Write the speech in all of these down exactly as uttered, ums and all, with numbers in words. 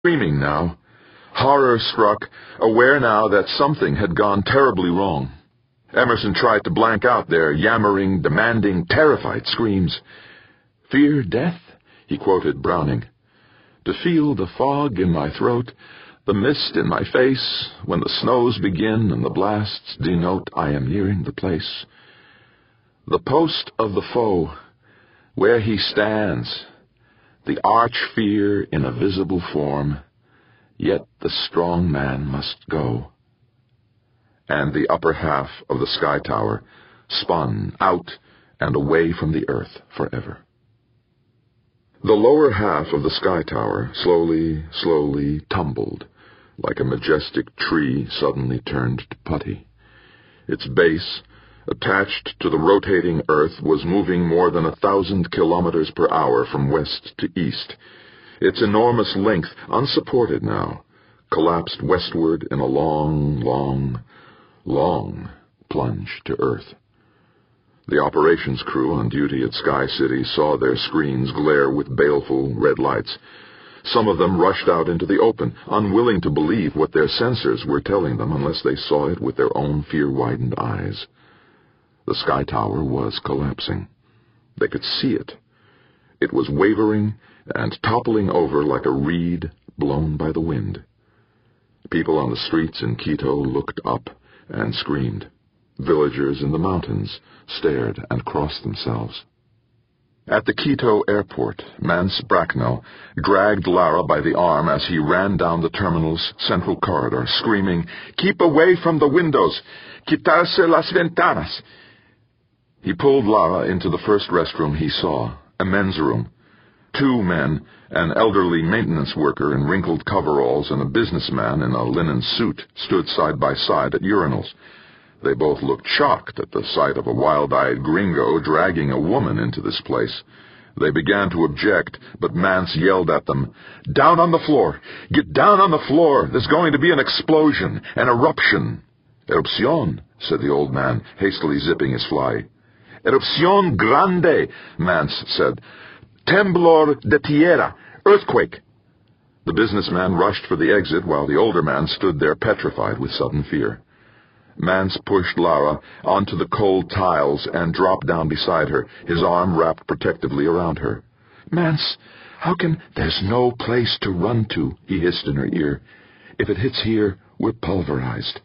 Screaming now, horror-struck, aware now that something had gone terribly wrong. Emerson tried to blank out their yammering, demanding, terrified screams. "Fear death," he quoted Browning. "To feel the fog in my throat, the mist in my face, when the snows begin and the blasts denote I am nearing the place. The post of the foe, where he stands, the arch-fear in a visible form, yet the strong man must go." And the upper half of the sky tower spun out and away from the earth forever. The lower half of the sky tower slowly, slowly tumbled, like a majestic tree suddenly turned to putty. Its base, attached to the rotating earth, was moving more than a thousand kilometers per hour from west to east. Its enormous length, unsupported now, collapsed westward in a long, long, long plunge to earth. The operations crew on duty at Sky City saw their screens glare with baleful red lights. Some of them rushed out into the open, unwilling to believe what their sensors were telling them unless they saw it with their own fear-widened eyes. The sky tower was collapsing. They could see it. It was wavering and toppling over like a reed blown by the wind. People on the streets in Quito looked up and screamed. Villagers in the mountains stared and crossed themselves. At the Quito airport, Mance Bracknell dragged Lara by the arm as he ran down the terminal's central corridor, screaming, "Keep away from the windows! Quitarse las ventanas!" He pulled Lara into the first restroom he saw, a men's room. Two men, an elderly maintenance worker in wrinkled coveralls and a businessman in a linen suit, stood side by side at urinals. They both looked shocked at the sight of a wild-eyed gringo dragging a woman into this place. They began to object, but Mance yelled at them, "Down on the floor! Get down on the floor! There's going to be an explosion, an eruption!" "Erupción," said the old man, hastily zipping his fly. "Erupción grande," Mance said. "Temblor de tierra, earthquake." The businessman rushed for the exit while the older man stood there petrified with sudden fear. Mance pushed Lara onto the cold tiles and dropped down beside her, his arm wrapped protectively around her. "Mance, how can—" "There's no place to run to," he hissed in her ear. "If it hits here, we're pulverized."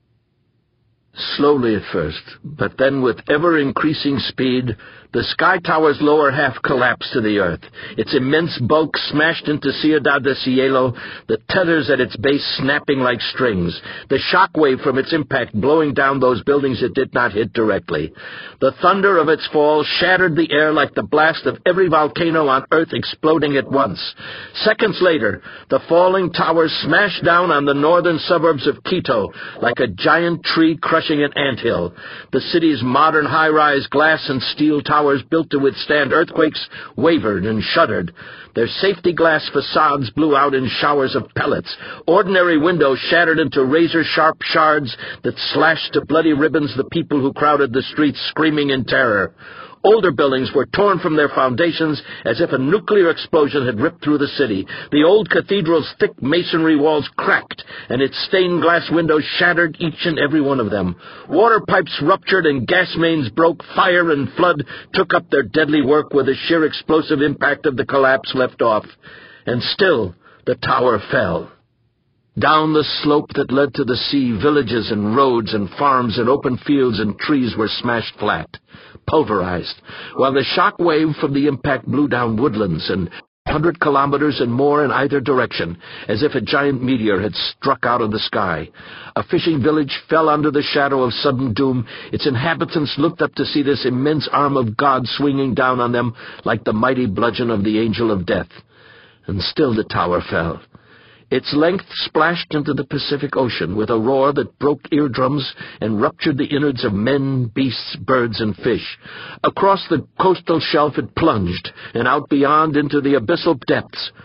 Slowly at first, but then with ever-increasing speed, the sky tower's lower half collapsed to the earth, its immense bulk smashed into Ciudad de Cielo, the tethers at its base snapping like strings, the shock wave from its impact blowing down those buildings it did not hit directly. The thunder of its fall shattered the air like the blast of every volcano on Earth exploding at once. Seconds later, the falling towers smashed down on the northern suburbs of Quito like a giant tree crushing an anthill. The city's modern high-rise glass and steel towers built to withstand earthquakes wavered and shuddered. Their safety glass facades blew out in showers of pellets. Ordinary windows shattered into razor-sharp shards that slashed to bloody ribbons the people who crowded the streets screaming in terror. Older buildings were torn from their foundations as if a nuclear explosion had ripped through the city. The old cathedral's thick masonry walls cracked, and its stained glass windows shattered, each and every one of them. Water pipes ruptured and gas mains broke. Fire and flood took up their deadly work where the sheer explosive impact of the collapse left off. And still the tower fell. Down the slope that led to the sea, villages and roads and farms and open fields and trees were smashed flat, pulverized, while the shock wave from the impact blew down woodlands and a hundred kilometers and more in either direction, as if a giant meteor had struck out of the sky. A fishing village fell under the shadow of sudden doom. Its inhabitants looked up to see this immense arm of God swinging down on them like the mighty bludgeon of the angel of death. And still the tower fell. Its length splashed into the Pacific Ocean with a roar that broke eardrums and ruptured the innards of men, beasts, birds, and fish. Across the coastal shelf it plunged, and out beyond into the abyssal depths.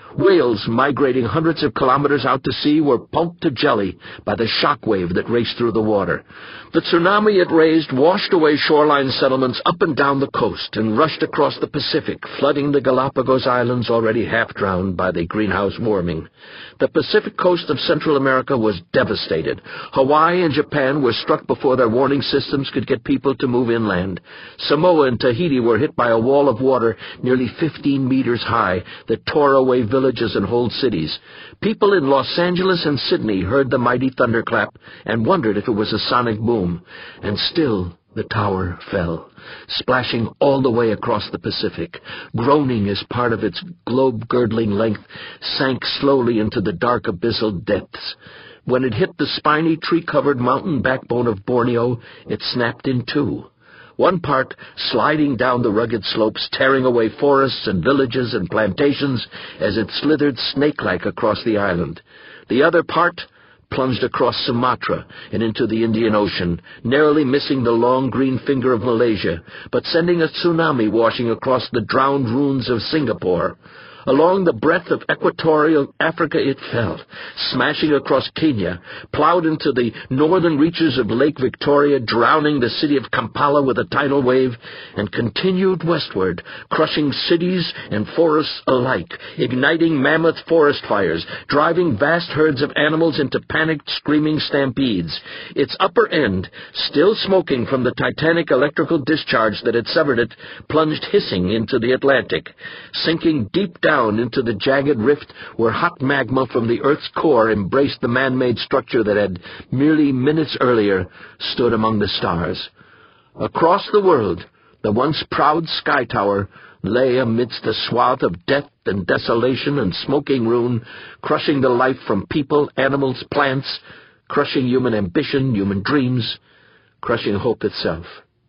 Whales migrating hundreds of kilometers out to sea were pulped to jelly by the shock wave that raced through the water. The tsunami it raised washed away shoreline settlements up and down the coast and rushed across the Pacific, flooding the Galapagos Islands already half drowned by the greenhouse warming. The Pacific coast of Central America was devastated. Hawaii and Japan were struck before their warning systems could get people to move inland. Samoa and Tahiti were hit by a wall of water nearly fifteen meters high that tore away villages and whole cities. People in Los Angeles and Sydney heard the mighty thunderclap and wondered if it was a sonic boom. And still the tower fell, splashing all the way across the Pacific. Groaning as part of its globe-girdling length sank slowly into the dark abyssal depths. When it hit the spiny, tree-covered mountain backbone of Borneo, it snapped in two. One part sliding down the rugged slopes, tearing away forests and villages and plantations as it slithered snake-like across the island. The other part plunged across Sumatra and into the Indian Ocean, narrowly missing the long green finger of Malaysia, but sending a tsunami washing across the drowned ruins of Singapore. Along the breadth of equatorial Africa it fell, smashing across Kenya, plowed into the northern reaches of Lake Victoria, drowning the city of Kampala with a tidal wave, and continued westward, crushing cities and forests alike, igniting mammoth forest fires, driving vast herds of animals into panicked, screaming stampedes. Its upper end, still smoking from the titanic electrical discharge that had severed it, plunged hissing into the Atlantic, sinking deep down into the jagged rift where hot magma from the Earth's core embraced the man-made structure that had, merely minutes earlier, stood among the stars. Across the world, the once proud Sky Tower lay amidst a swath of death and desolation and smoking ruin, crushing the life from people, animals, plants, crushing human ambition, human dreams, crushing hope itself.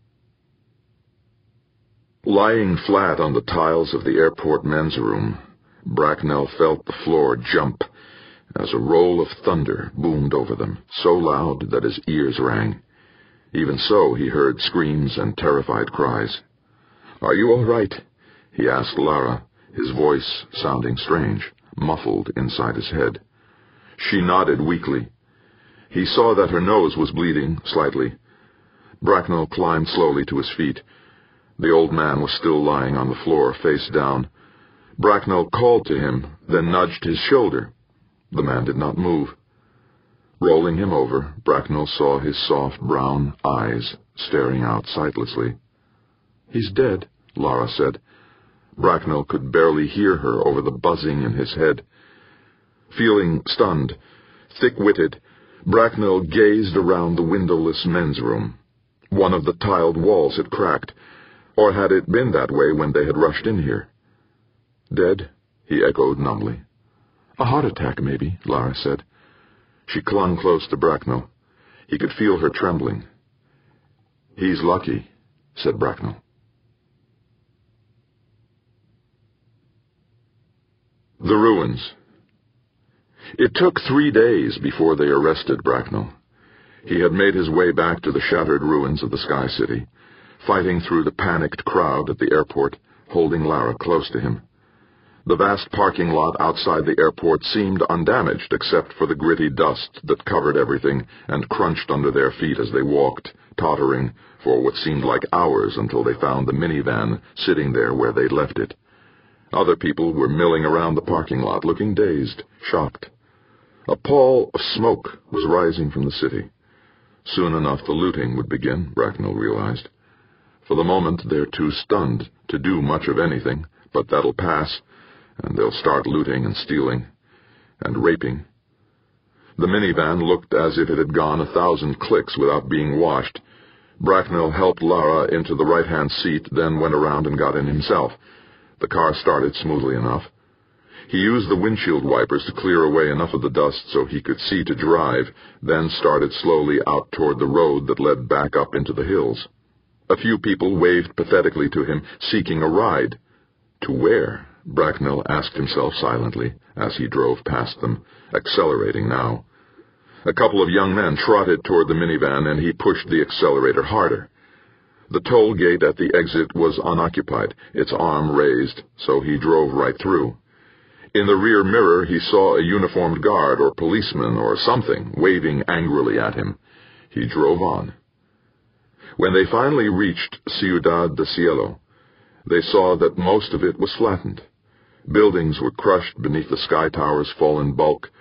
Lying flat on the tiles of the airport men's room, Bracknell felt the floor jump as a roll of thunder boomed over them, so loud that his ears rang. Even so, he heard screams and terrified cries. "Are you all right?" he asked Lara, his voice sounding strange, muffled inside his head. She nodded weakly. He saw that her nose was bleeding slightly. Bracknell climbed slowly to his feet. The old man was still lying on the floor, face down. Bracknell called to him, then nudged his shoulder. The man did not move. Rolling him over, Bracknell saw his soft brown eyes staring out sightlessly. "He's dead," Lara said. Bracknell could barely hear her over the buzzing in his head. Feeling stunned, thick-witted, Bracknell gazed around the windowless men's room. One of the tiled walls had cracked. Or had it been that way when they had rushed in here? "Dead?" he echoed numbly. "A heart attack, maybe," Lara said. She clung close to Bracknell. He could feel her trembling. "He's lucky," said Bracknell. The ruins. It took three days before they arrested Bracknell. He had made his way back to the shattered ruins of the Sky City, fighting through the panicked crowd at the airport, holding Lara close to him. The vast parking lot outside the airport seemed undamaged except for the gritty dust that covered everything and crunched under their feet as they walked, tottering, for what seemed like hours until they found the minivan sitting there where they'd left it. Other people were milling around the parking lot, looking dazed, shocked. A pall of smoke was rising from the city. Soon enough the looting would begin, Bracknell realized. For the moment, they're too stunned to do much of anything, but that'll pass, and they'll start looting and stealing, and raping. The minivan looked as if it had gone a thousand clicks without being washed. Bracknell helped Lara into the right-hand seat, then went around and got in himself. The car started smoothly enough. He used the windshield wipers to clear away enough of the dust so he could see to drive, then started slowly out toward the road that led back up into the hills. A few people waved pathetically to him, seeking a ride. To where? Bracknell asked himself silently as he drove past them, accelerating now. A couple of young men trotted toward the minivan, and he pushed the accelerator harder. The toll gate at the exit was unoccupied, its arm raised, so he drove right through. In the rear mirror he saw a uniformed guard or policeman or something waving angrily at him. He drove on. When they finally reached Ciudad del Cielo, they saw that most of it was flattened. Buildings were crushed beneath the sky tower's fallen bulk,